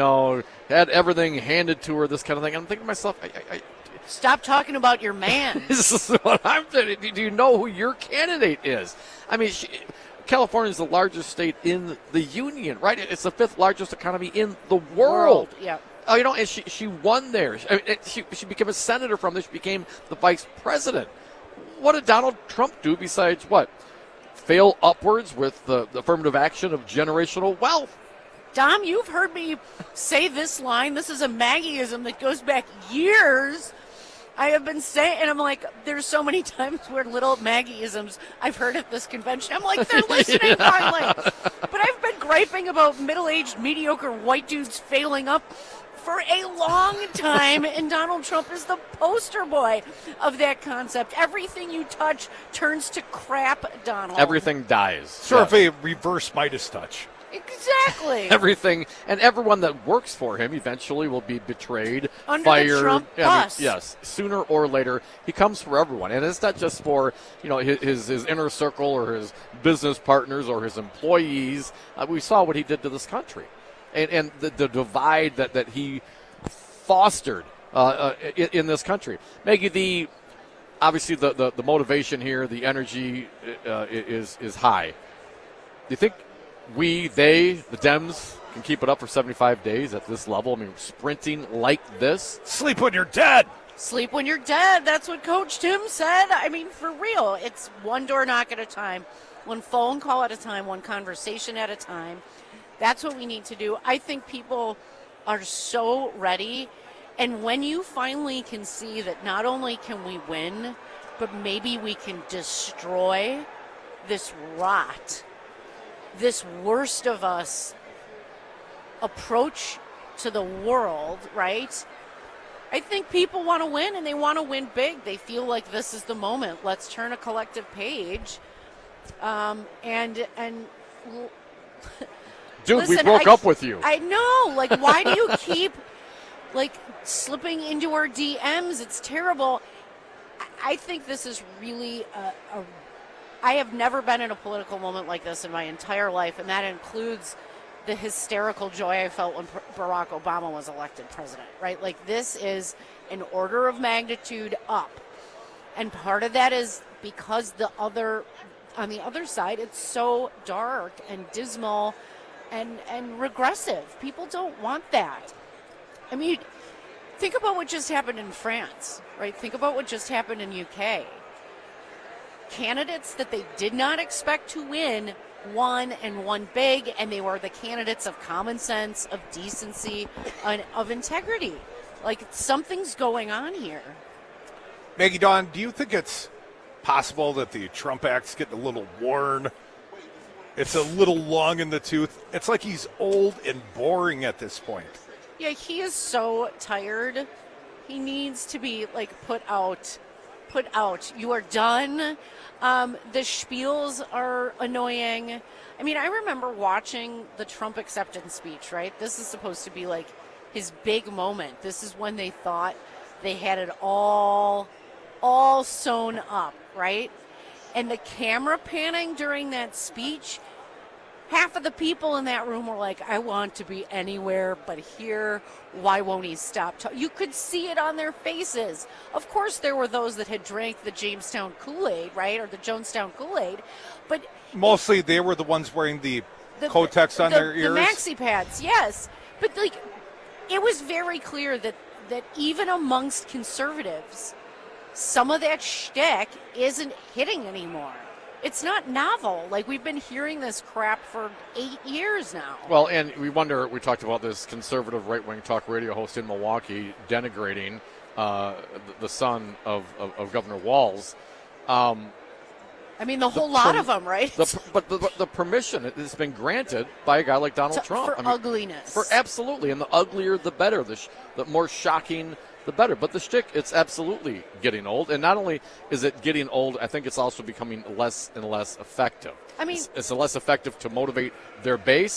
had everything handed to her, this kind of thing. I'm thinking to myself, stop talking about your man. This is what I'm saying. Do you know who your candidate is? I mean, California is the largest state in the union, right? It's the 5th largest economy in the world. Yeah. And she won there. She became a senator from there. She became the vice president. What did Donald Trump do besides what? Fail upwards with the affirmative action of generational wealth. Dom, you've heard me say this line. This is a Maggieism that goes back years. I have been saying, and I'm like, there's so many times where little Maggieisms I've heard at this convention. I'm like, they're listening finally. But I've been griping about middle-aged, mediocre white dudes failing up for a long time, and Donald Trump is the poster boy of that concept. Everything you touch turns to crap, Donald. Everything dies. Sort of a reverse Midas touch. Exactly. Everything, and everyone that works for him eventually will be betrayed, under fired. The Trump bus. Yes, sooner or later, he comes for everyone, and it's not just for his inner circle or his business partners or his employees. We saw what he did to this country, and the divide that he fostered in this country. Maggie, obviously the motivation here, the energy is high. Do you think the Dems can keep it up for 75 days at this level? I mean, sprinting like this. Sleep when you're dead. Sleep when you're dead. That's what Coach Tim said. I mean, for real, it's one door knock at a time, one phone call at a time, one conversation at a time. That's what we need to do. I think people are so ready. And when you finally can see that not only can we win, but maybe we can destroy this rot, this worst of us approach to the world, right? I think people want to win, and they want to win big. They feel like this is the moment. Let's turn a collective page. Dude, listen, we broke up with you. I know. Like, why do you keep slipping into our DMs? It's terrible. I think this is really I have never been in a political moment like this in my entire life, and that includes the hysterical joy I felt when Barack Obama was elected president, right? Like, this is an order of magnitude up. And part of that is because on the other side, it's so dark and dismal and regressive. People don't want that. I mean, think about what just happened in France, right? Think about what just happened in UK. Candidates that they did not expect to win won and won big, and they were the candidates of common sense, of decency, and of integrity. Like, something's going on here. Maggie Dawn, do you think it's possible that the Trump Act's getting a little worn? It's a little long in the tooth. It's like he's old and boring at this point. Yeah, he is so tired. He needs to be, like, put out. You are done. The spiels are annoying. I mean, I remember watching the Trump acceptance speech, right? This is supposed to be, like, his big moment. This is when they thought they had it all sewn up, right? And the camera panning during that speech, half of the people in that room were like, I want to be anywhere but here. Why won't he stop? You could see it on their faces. Of course, there were those that had drank the Jamestown Kool-Aid, right? Or the Jonestown Kool-Aid. But mostly they were the ones wearing the Kotex on their ears. The maxi pads, yes. But, like, it was very clear that even amongst conservatives, some of that shtick isn't hitting anymore. It's not novel. Like, we've been hearing this crap for 8 years now. Well, and we talked about this conservative right-wing talk radio host in Milwaukee denigrating the son of Governor Walz. I mean, the whole lot of them, right? But the permission has been granted by a guy like Donald Trump. For ugliness. Absolutely. And the uglier, the better. The more shocking, the better. But the shtick, it's absolutely getting old. And not only is it getting old, I think it's also becoming less and less effective. I mean, it's less effective to motivate their base.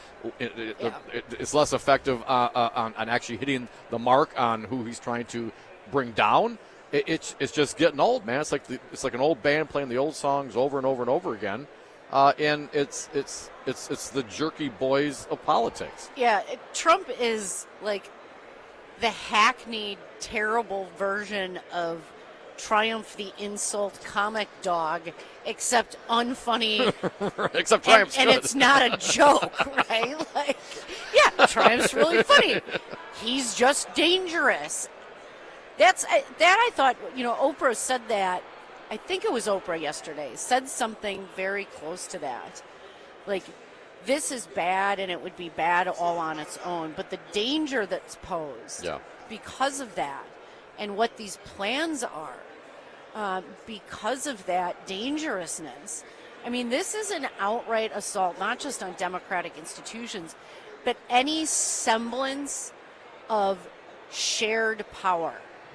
It's less effective on actually hitting the mark on who he's trying to bring down. It's just getting old, man. It's like an old band playing the old songs over and over and over again, and it's the jerky boys of politics. Yeah, Trump is like the hackneyed, terrible version of Triumph the Insult comic dog, except unfunny. Except Triumph's and good. It's not a joke, right? Like, yeah, Triumph's really funny. He's just dangerous. That I thought, Oprah said that. I think it was Oprah yesterday, said something very close to that. Like, this is bad and it would be bad all on its own. But the danger that's posed because of that and what these plans are, because of that dangerousness. I mean, this is an outright assault, not just on democratic institutions, but any semblance of shared power.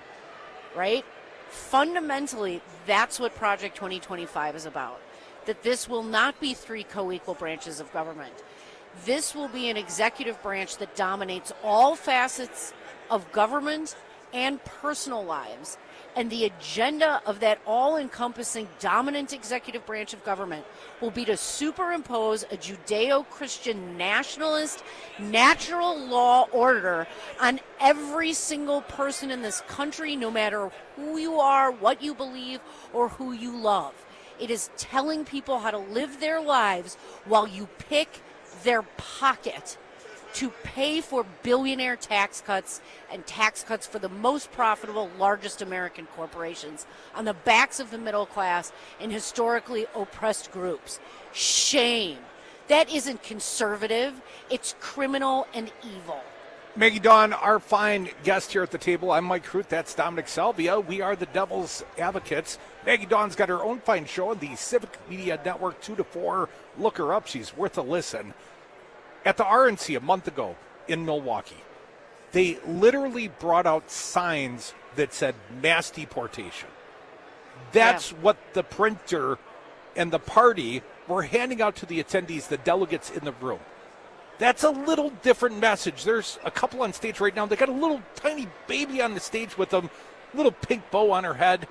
Right? Fundamentally, that's what Project 2025 is about. That this will not be three co-equal branches of government. This will be an executive branch that dominates all facets of government and personal lives. And the agenda of that all-encompassing dominant executive branch of government will be to superimpose a Judeo-Christian nationalist natural law order on every single person in this country, no matter who you are, what you believe, or who you love. It is telling people how to live their lives while you pick their pocket to pay for billionaire tax cuts and tax cuts for the most profitable, largest American corporations on the backs of the middle class and historically oppressed groups. Shame. That isn't conservative. It's criminal and evil. Maggie Dawn, our fine guest here at the table. I'm Mike Crute. That's Dominic Salvia. We are the Devil's Advocates. Maggie Dawn's got her own fine show on the Civic Media Network, 2 to 4. Look her up. She's worth a listen. At the RNC a month ago in Milwaukee, they literally brought out signs that said mass deportation. That's what the printer and the party were handing out to the attendees, the delegates in the room. That's a little different message. There's a couple on stage right now. They got a little tiny baby on the stage with them, little pink bow on her head.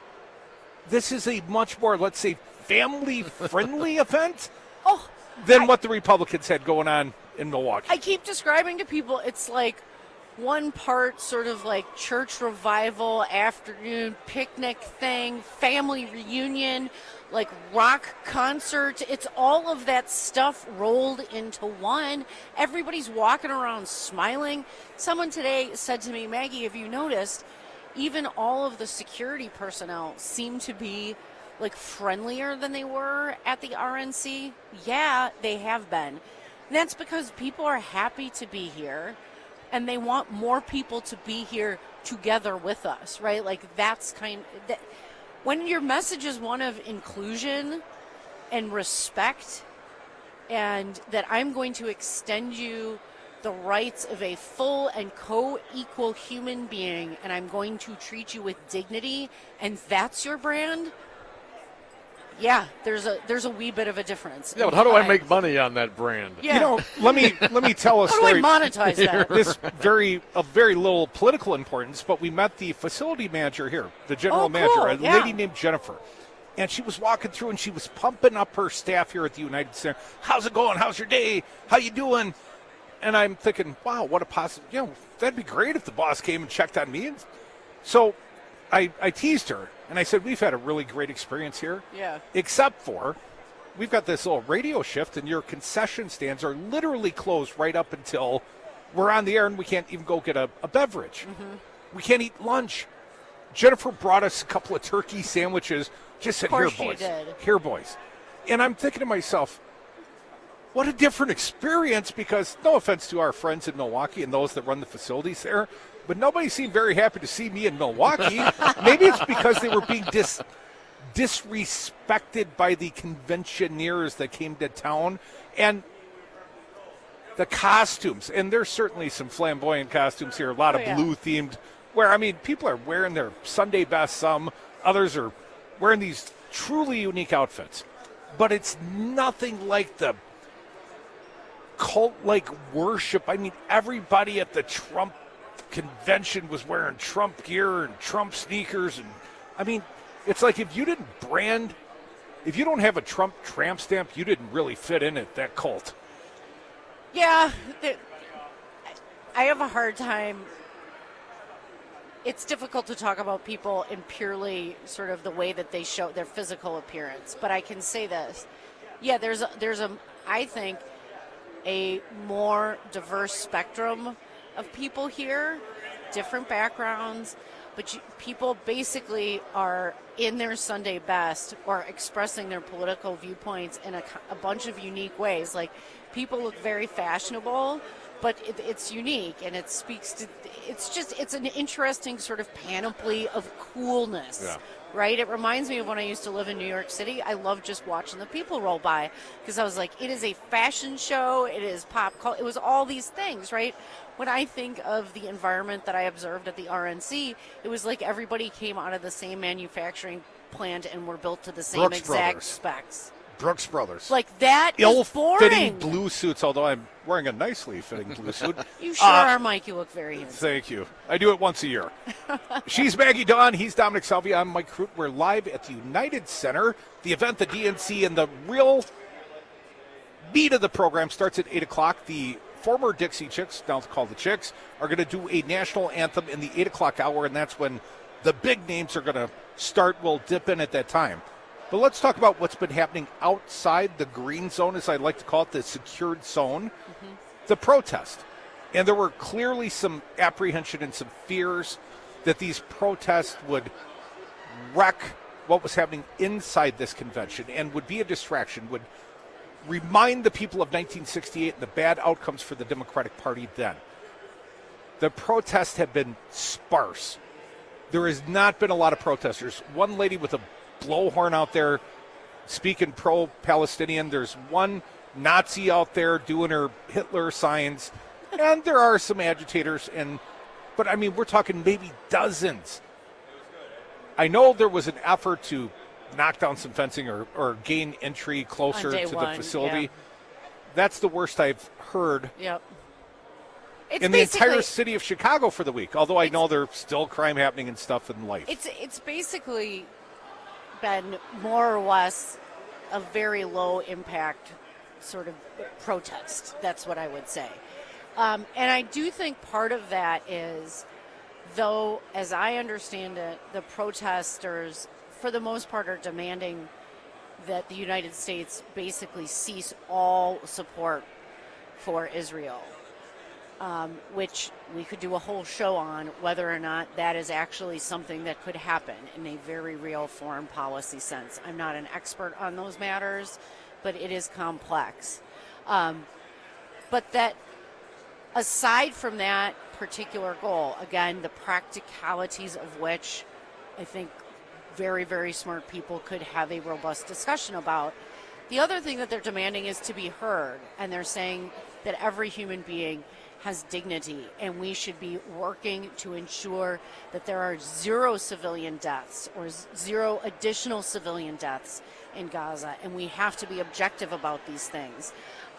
This is a much more, let's say, family-friendly event than what the Republicans had going on in Milwaukee. I keep describing to people it's like one part sort of like church revival, afternoon picnic thing, family reunion, like rock concert. It's all of that stuff rolled into one. Everybody's walking around smiling. Someone today said to me, Maggie, have you noticed even all of the security personnel seem to be like friendlier than they were at the RNC? Yeah, they have been. And that's because people are happy to be here. And they want more people to be here together with us, right? Like that's when your message is one of inclusion and respect, and that I'm going to extend you the rights of a full and co-equal human being, and I'm going to treat you with dignity, and that's your brand. Yeah, there's a wee bit of a difference. Yeah, but how do I make money on that brand? Yeah. Let me tell a story. How do I monetize that? This of very little political importance, but we met the facility manager here, the general manager, a lady named Jennifer. And she was walking through and she was pumping up her staff here at the United Center. How's it going? How's your day? How you doing? And I'm thinking, wow, what a positive, that'd be great if the boss came and checked on me. And so I teased her. And I said, we've had a really great experience here. Yeah. Except for, we've got this little radio shift, and your concession stands are literally closed right up until we're on the air, and we can't even go get a beverage. Mm-hmm. We can't eat lunch. Jennifer brought us a couple of turkey sandwiches. Just said, here, boys. Here, boys. And I'm thinking to myself, what a different experience, because no offense to our friends in Milwaukee and those that run the facilities there, but nobody seemed very happy to see me in Milwaukee. Maybe it's because they were being disrespected by the conventioneers that came to town. And the costumes, and there's certainly some flamboyant costumes here, a lot of blue-themed, where, people are wearing their Sunday best, some others are wearing these truly unique outfits. But it's nothing like the cult-like worship. Everybody at the Trump convention was wearing Trump gear and Trump sneakers, and it's like if you don't have a Trump tramp stamp, you didn't really fit in at that cult. Yeah, I have a hard time. It's difficult to talk about people in purely sort of the way that they show their physical appearance, but I can say this. Yeah, there's I think a more diverse spectrum of people here, different backgrounds, but people basically are in their Sunday best or expressing their political viewpoints in a bunch of unique ways. Like, people look very fashionable, but it's unique, and it speaks to, it's an interesting sort of panoply of coolness. Yeah. Right? It reminds me of when I used to live in New York City. I loved just watching the people roll by, because I was like, it is a fashion show, it is pop culture, it was all these things, right? When I think of the environment that I observed at the RNC, it was like everybody came out of the same manufacturing plant and were built to the same exact specs. Brooks Brothers. Like, that is ill-fitting boring. blue suits, although I'm wearing a nicely fitting blue suit. You sure are, Mike. You look very handsome. Thank you. I do it once a year. She's Maggie Dawn. He's Dominic Salvia. I'm Mike Crute. We're live at the United Center. The event, the DNC, and the real meat of the program starts at 8 o'clock. The former Dixie Chicks, now called the Chicks, are going to do a national anthem in the 8 o'clock hour, and that's when the big names are going to start. We'll dip in at that time. But let's talk about what's been happening outside the green zone, as I like to call it, the secured zone, the protest. And there were clearly some apprehension and some fears that these protests would wreck what was happening inside this convention and would be a distraction, would remind the people of 1968 and the bad outcomes for the Democratic Party then. The protests have been sparse. There has not been a lot of protesters. One lady with a blowhorn out there speaking pro-Palestinian. There's one Nazi out there doing her Hitler signs. And there are some agitators. But we're talking maybe dozens. I know there was an effort to knock down some fencing or gain entry closer to the facility. Yeah. That's the worst I've heard. Yep. In the entire city of Chicago for the week, although I know there's still crime happening and stuff in life. It's basically been more or less a very low impact sort of protest. That's what I would say. And I do think part of that is, though, as I understand it, the protesters, for the most part, are demanding that the United States basically cease all support for Israel, which we could do a whole show on whether or not that is actually something that could happen in a very real foreign policy sense. I'm not an expert on those matters, but it is complex. But that, aside from that particular goal, again, the practicalities of which I think very, very smart people could have a robust discussion about. The other thing that they're demanding is to be heard, and they're saying that every human being has dignity, and we should be working to ensure that there are 0 civilian deaths or 0 additional civilian deaths in Gaza, and we have to be objective about these things.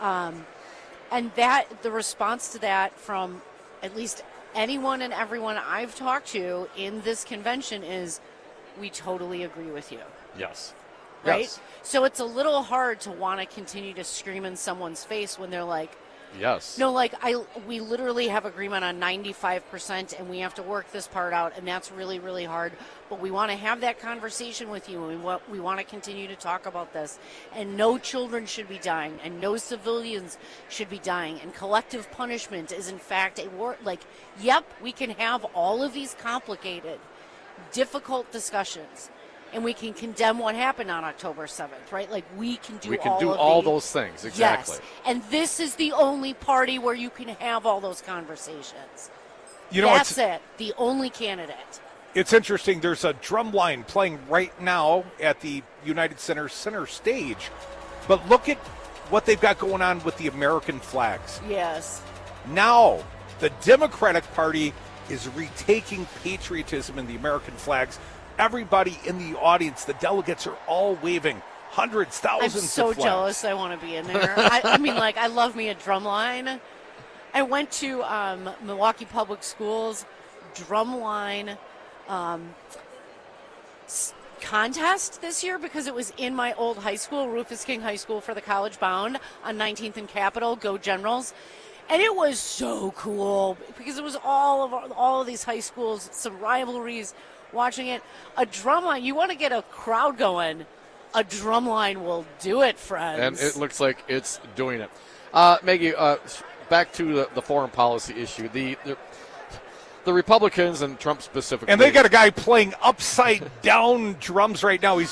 And that the response to that from at least anyone and everyone I've talked to in this convention is, we totally agree with you. Yes. Right? Yes. So it's a little hard to want to continue to scream in someone's face when they're like, yes. No, like we literally have agreement on 95% and we have to work this part out, and that's really, really hard. But we want to have that conversation with you, and we want to continue to talk about this. And no children should be dying, and no civilians should be dying. And collective punishment is in fact a war. Like, yep, we can have all of these complicated, difficult discussions, and we can condemn what happened on October 7th, right? Like, we can do all those things, exactly. Yes, and this is the only party where you can have all those conversations. That's it, the only candidate. It's interesting. There's a drum line playing right now at the United Center center stage, but look at what they've got going on with the American flags. Yes. Now, the Democratic Party is retaking patriotism in the American flags. Everybody in the audience, the delegates, are all waving hundreds, thousands I'm so of flags. jealous. I want to be in there. I mean, like, I love me a drumline. I went to Milwaukee Public Schools drumline contest this year because it was in my old high school, Rufus King High School for the College Bound on 19th and Capitol. Go Generals. And it was so cool because it was all of these high schools, some rivalries, watching it. A drumline, you want to get a crowd going, a drumline will do it, friends. And it looks like it's doing it. Maggie, back to the foreign policy issue. The Republicans and Trump specifically. And they got a guy playing upside down drums right now.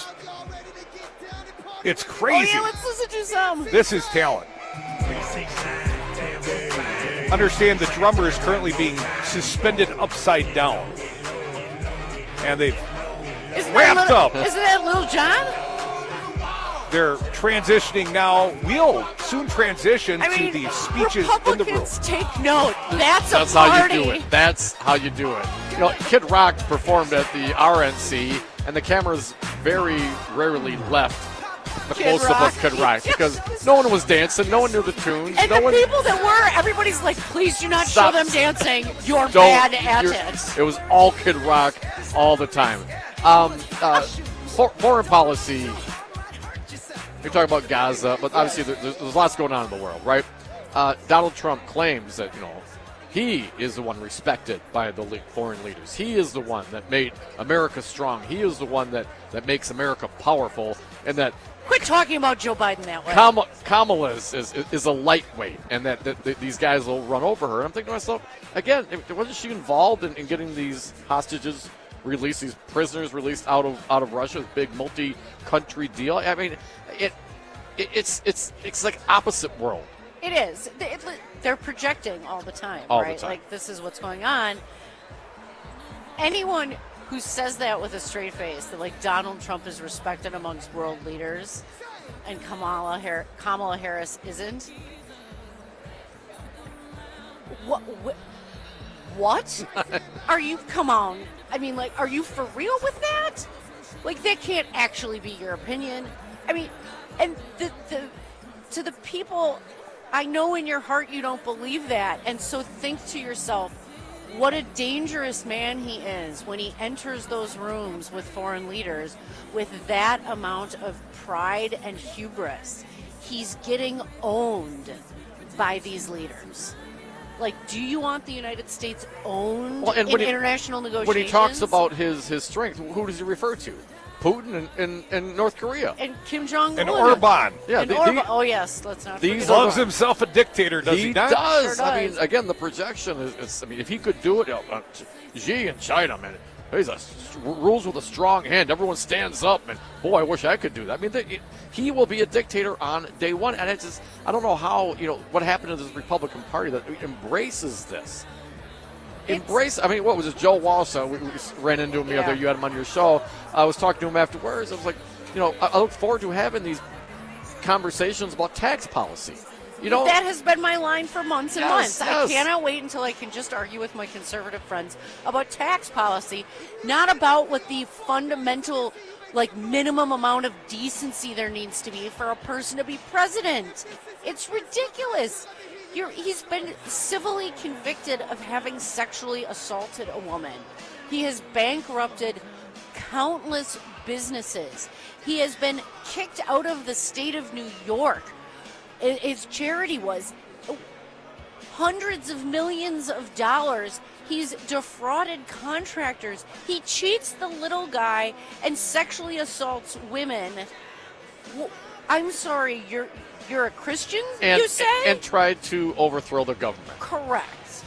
It's crazy. Oh, yeah, let's listen to some. This is talent. Understand the drummer is currently being suspended upside down. And they've wrapped up. Isn't that Lil Jon? They're transitioning now. We'll soon transition to the speeches in the room. Republicans take note. That's a party. How you do it. That's how you do it. You know, Kid Rock performed at the RNC, and the cameras very rarely left the close-up of Kid Rock because no one was dancing, no one knew the tunes. And no the one, people that were, everybody's like, please do not Stop. show them dancing. You're bad at it. It was all Kid Rock all the time. Foreign policy, you're talking about Gaza, but obviously there's lots going on in the world, right? Donald Trump claims that, he is the one respected by the foreign leaders. He is the one that made America strong. He is the one that makes America powerful, and that quit talking about Joe Biden that way. Kamala is a lightweight, and that these guys will run over her. And I'm thinking to myself, again, wasn't she involved in getting these hostages released, these prisoners released out of Russia? This big multi-country deal. I mean, it's like opposite world. It is. They're projecting all the time, right? Like, this is what's going on. Anyone who says that with a straight face, that like Donald Trump is respected amongst world leaders and Kamala Harris isn't. What? Are you, come on. I mean, like, are you for real with that? Like, that can't actually be your opinion. I mean, and to the people, I know in your heart you don't believe that. And so think to yourself, what a dangerous man he is when he enters those rooms with foreign leaders with that amount of pride and hubris. he's getting owned by these leaders. Like, do you want the United States owned in international negotiations? When he talks about his strength, who does he refer to? Putin and North Korea. And Kim Jong-un. And Orban. Yeah, oh, yes, let's not forget. He loves himself a dictator, does he not? He does. Sure does. I mean, again, the projection is, if he could do it, Xi in China, man, rules with a strong hand. Everyone stands up, and boy, I wish I could do that. I mean, he will be a dictator on day one, and it's just, I don't know how, what happened to this Republican Party that embraces this. I mean, what was it? Joe Walsh, we ran into him the other. You had him on your show. I was talking to him afterwards. I was like, I look forward to having these conversations about tax policy. That has been my line for months and months. Yes. I cannot wait until I can just argue with my conservative friends about tax policy, not about what the fundamental, minimum amount of decency there needs to be for a person to be president. It's ridiculous. He's been civilly convicted of having sexually assaulted a woman. He has bankrupted countless businesses. He has been kicked out of the state of New York. His charity was hundreds of millions of dollars. He's defrauded contractors. He cheats the little guy and sexually assaults women. I'm sorry, you're a Christian, you say? And tried to overthrow the government. Correct.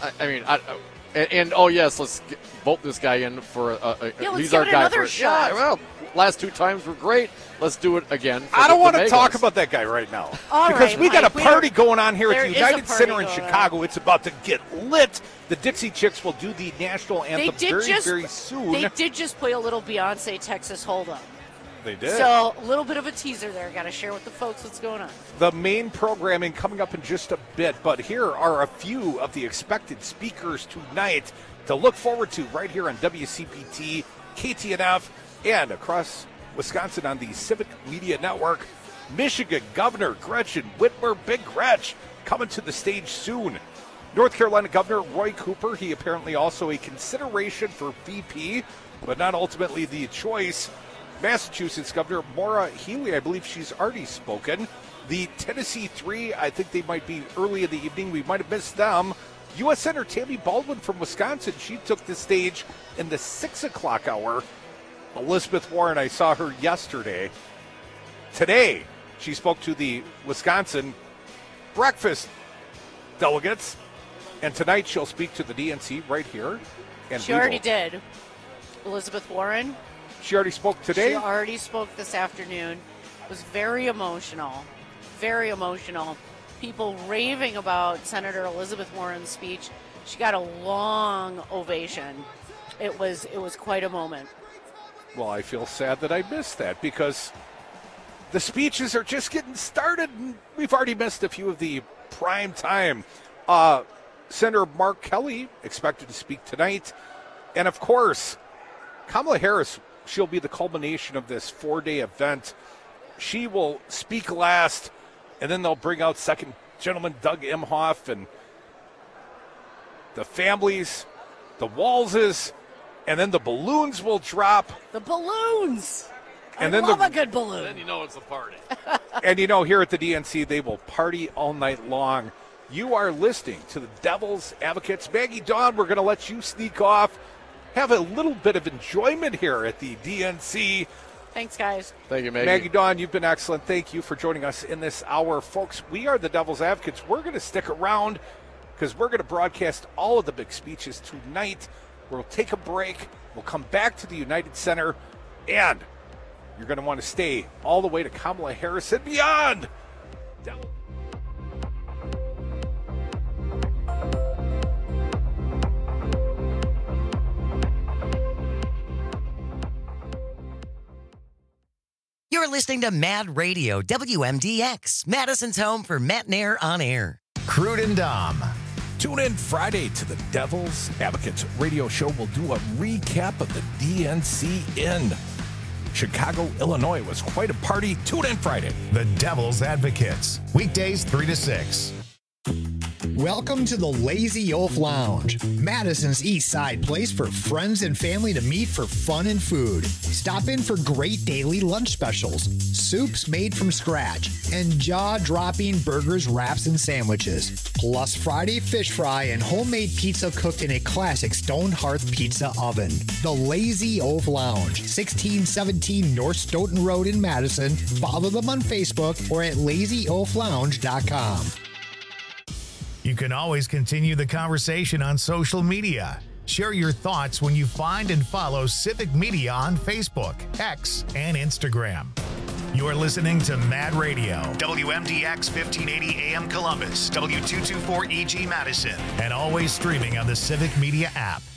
Yes, let's vote this guy in for he's our guy for shot. Yeah, well, last 2 times were great. Let's do it again. I don't want to talk about that guy right now. Because we got a party going on here at the United Center in Chicago. It's about to get lit. The Dixie Chicks will do the national anthem very soon. They did just play a little Beyonce Texas Hold'em. They did. So a little bit of a teaser there. Got to share with the folks what's going on. The main programming coming up in just a bit, but here are a few of the expected speakers tonight to look forward to right here on WCPT, KTNF, and across Wisconsin on the Civic Media Network. Michigan Governor Gretchen Whitmer, Big Gretch, coming to the stage soon. North Carolina Governor Roy Cooper, he apparently also a consideration for VP, but not ultimately the choice. Massachusetts Governor Maura Healey, I believe she's already spoken. The Tennessee Three, I think they might be early in the evening. We might have missed them. U.S. Senator Tammy Baldwin from Wisconsin, she took the stage in the 6 o'clock hour. Elizabeth Warren, I saw her yesterday. Today, she spoke to the Wisconsin breakfast delegates. And tonight, she'll speak to the DNC right here. And she already did. Elizabeth Warren. She already spoke today? She already spoke this afternoon. It was very emotional. Very emotional. People raving about Senator Elizabeth Warren's speech. She got a long ovation. It was quite a moment. Well, I feel sad that I missed that because the speeches are just getting started. And we've already missed a few of the prime time. Senator Mark Kelly expected to speak tonight. And, of course, Kamala Harris, she'll be the culmination of this 4-day event. She will speak last, and then they'll bring out Second Gentleman Doug Emhoff and the families, the Walzes, and then the balloons will drop. The balloons! And I then love a good balloon. Then you know it's a party. And here at the DNC, they will party all night long. You are listening to the Devil's Advocates. Maggie Dawn, we're going to let you sneak off. Have a little bit of enjoyment here at the DNC. Thanks, guys. Thank you, Maggie. Maggie Dawn, you've been excellent. Thank you for joining us in this hour. Folks, we are the Devil's Advocates. We're going to stick around because we're going to broadcast all of the big speeches tonight. We'll take a break. We'll come back to the United Center, and you're going to want to stay all the way to Kamala Harris and beyond. You're listening to Mad Radio, WMDX, Madison's home for Matt Nair on air. Crude and Dom. Tune in Friday to the Devil's Advocates radio show. We'll do a recap of the DNC in Chicago, Illinois. It was quite a party. Tune in Friday. The Devil's Advocates, weekdays 3 to 6. Welcome to the Lazy Oaf Lounge, Madison's East Side place for friends and family to meet for fun and food. Stop in for great daily lunch specials, soups made from scratch, and jaw-dropping burgers, wraps, and sandwiches. Plus Friday fish fry and homemade pizza cooked in a classic stone hearth pizza oven. The Lazy Oaf Lounge, 1617 North Stoughton Road in Madison. Follow them on Facebook or at lazyoaflounge.com. You can always continue the conversation on social media. Share your thoughts when you find and follow Civic Media on Facebook, X, and Instagram. You're listening to Mad Radio, WMDX 1580 AM Columbus, W224EG Madison, and always streaming on the Civic Media app.